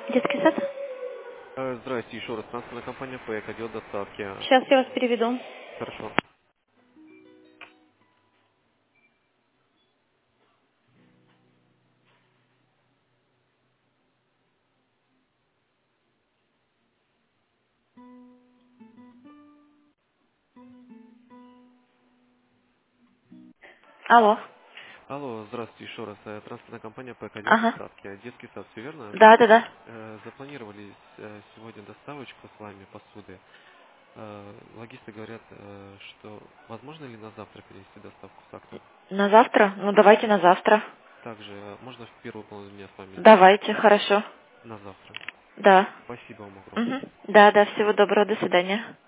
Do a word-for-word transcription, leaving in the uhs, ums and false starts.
Детский сад? Э, Здрасте, еще раз. Транспортная компания ПЭК, отдел доставки. Сейчас я вас переведу. Хорошо. Алло. Алло, здравствуйте еще раз. Э, Транспортная компания ПЭК, отдел Ага. доставки. Детский сад, все верно? Да, да, да. Э, Запланировали э, сегодня доставочку с вами посуды. Э, Логисты говорят, э, что возможно ли на завтра перенести доставку с акта? На завтра? Ну, давайте на завтра. Также э, можно в первую половину дня с вами сделать Давайте, хорошо. на завтра. Да. Спасибо вам огромное. Угу. Да, да, всего доброго, до свидания.